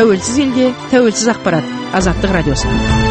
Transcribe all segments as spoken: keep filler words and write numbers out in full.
тәуелсіз елде тәуелсіз ақпарат. Азаттық радиосы.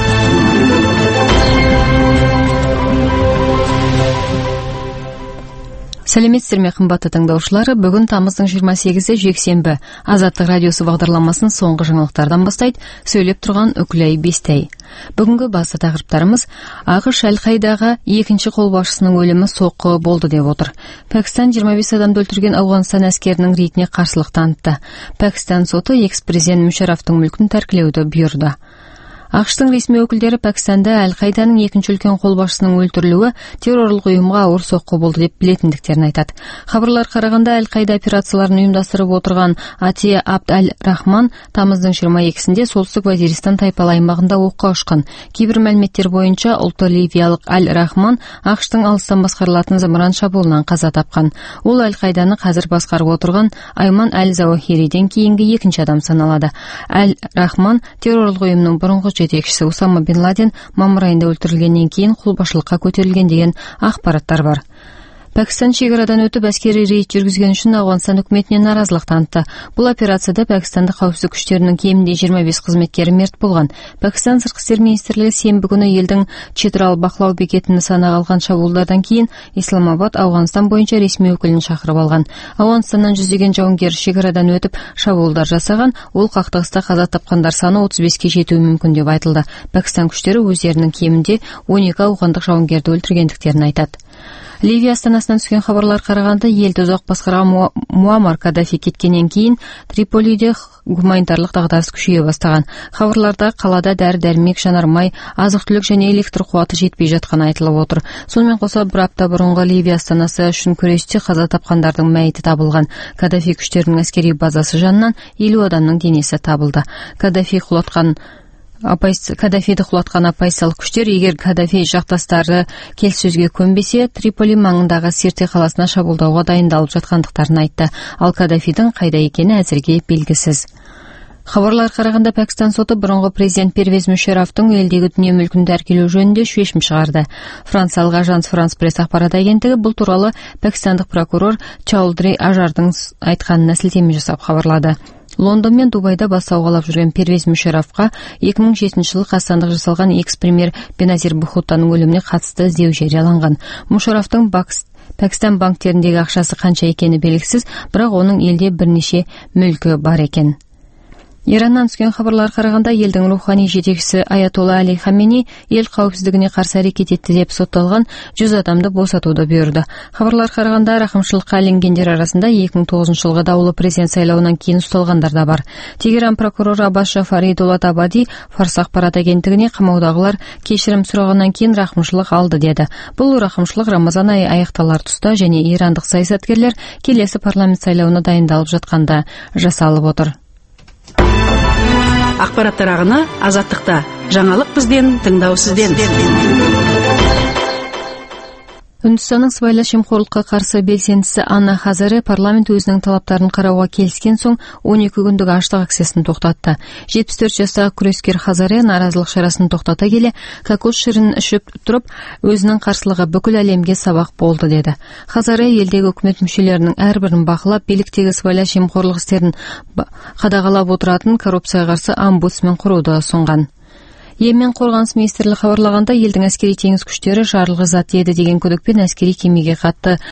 Сәлеметсіздер ме, қымбатты тыңдаушылары. Бүгін тамыздың жиырма сегізі жексенбі. Азаттық радиосы бағдарламасын соңғы жаңалықтардан бастайды. Сөйлеп тұрған Үкілай Бестай. Бүгінгі басты тақырыптарымыз: ақш Әл-Қайдаға екінші қолбасшысының өлімі соққы болды деп отыр. Пәкістан жиырма бес адамды өлтірген Ауғанстан әскерінің рейтіне қарсылық танытты. Пәкістан соты экс-президент Мүшәррафтың мүлкін тәркілеуді бұйырды. ақш-тың ресми өкілдері Пәкістанда Әл-Қайданың екінші үлкен қолбасшысының өлтірілуі террорлық ұйымға ауыр соққы болды деп білетіндіктерін айтады. Хабарлар қарағанда Әл-Қайда операцияларын ұйымдастырып отырған Атия Абд Әл-Рахман тамыздың жиырма екісінде солтүстік Вазиристан тайпалы аймағында оққа ұшқан. Кейбір мәліметтер бойынша ұлты ливиялық Әл-Рахман ақш-тың алыстан басқарылатын зымыран шабуылынан қаза тапқан. Ол Әл-Қайданы қазір басқарып отырған Айман Әл-Зауахириден кейінгі екінші адам саналады. Әл-Рахман террорлық ұйымның бұрынғы жетекшісі Усама бен Ладен мамыр айында өлтірілгеннен кейін қолбасшылыққа көтерілген деген ақпараттар бар. Пәкістан шекарадан өтіп әскери рейд жүргізген үшін Ауғанстан үкіметіне наразылық танытты. Бұл операцияда Пәкістандық қауіпсіздік күштерінің кемінде жиырма бес қызметкері мерт болған. Пәкістан сыртқы істер министрлігі сенбі күні елдің Читрал бақылау бекетін нысанаға алған шабуылдардан кейін Исламабад Ауғанстан бойынша ресми өкілін шақырып алған. Ауғанстаннан жүздеген жауынгер шекарадан өтіп шабуылдар жасаған. Ол қақтығыста қаза тапқандар саны отыз беске жетуі мүмкін деп айтылды. Пәкістан күштері өздерінің кемінде он екі ауғандық жауынгерді өлтіргендіктерін айтады. Ливия астанасынан түскен хабарлар қарағанда, елді ұзақ басқарған Муаммар Каддафи кеткеннен кейін Триполиде гуманитарлық дағдарыс күшейе бастаған. Хабарларда қалада дәрі-дәрмек, жанармай, азық-түлік және электр қуаты жетпей жатқаны айтылып отыр. Сонымен қоса бір апта бұрынғы Ливия астанасы үшін күресте қаза тапқандардың мәйіті табылған. Каддафи күштерінің әскери базасы жанынан елу адамның денесі табылды. Каддафи құлатқан Каддафиді құлатқан оппозициялық күштер егер Каддафи жақтастары келіссөзге көнбесе, Триполи маңындағы Сирте қаласына шабуылдауға дайындалып жатқандықтарын айтты. Ал Каддафидің қайда екені әзірге белгісіз. Хабарлар қарағанда Пәкістан соты бұрынғы президент Первез Мүшәррафтың елдегі дүние мүлкін тәркілеу жөнінде шешім шығарды. Франциялық Ажанс Франс пресс ақпарат агенттігі бұл туралы пәкістандық прокурор Чаудри Ажардың айтқанына сілтеме жасап хабарлады. Лондон мен Дубайда бас сауғалап жүрген Первез Мүшәррафқа екі мың жетінші жылы қастандық жасалған экс-премьер Беназир Бхуттаның өліміне қатысты іздеу жарияланған. Мүшәррафтың Пәкістан банктеріндегі ақшасы қанша екені белгісіз, бірақ оның елде бірнеше мүлкі бар екен. Ираннан түскен хабарлар қарағанда, елдің рухани жетекшісі Аятолла Али Хамени ел қауіпсіздігіне қарсы әрекет етті деп сотталған жүз адамды босатуды бұйырды. Хабарлар қарағанда, рақымшылыққа ілінгендер арасында екі мың тоғызыншы жылғы даулы президент сайлауынан кейін ұсталғандар да бар. Тегеран прокуроры Аббас Жафари Дулат-Абади Фарс ақпарат агенттігіне қамаудағылар кешірім сұрағаннан кейін рақымшылық алды деді. Бұл рақымшылық Рамазан айы аяқталар тұста және ирандық саясаткерлер келесі парламент сайлауына дайындалып жатқанда жасалып отыр. Ақпараттар ағыны Азаттықта. Жаңалық бізден, тыңдау сізден. Үндістанның сыбайлас жемқорлыққа қарсы белсендісі Анна Хазаре парламент өзінің талаптарын қарауға келіскен соң он екі күндік аштық акциясын тоқтатты. жетпіс төрт жастағы күрескер Хазаре наразылық шарасын тоқтата келе, кокос шырынын ішіп тұрып, өзінің қарсылығы бүкіл әлемге сабақ болды деді. Хазаре елдегі үкімет мүшелерінің әрбірін бақылап, биліктегі сыбайлас жемқорлық істерін қадағалап отыратын коррупцияға қарсы омбудсмен құруды ұсынған. Йемен қорғаныс министрлігі хабарлағанда, елдің әскери теңіз күштері жарылғыш зат еді деген күдікпен әскери кемеге қатты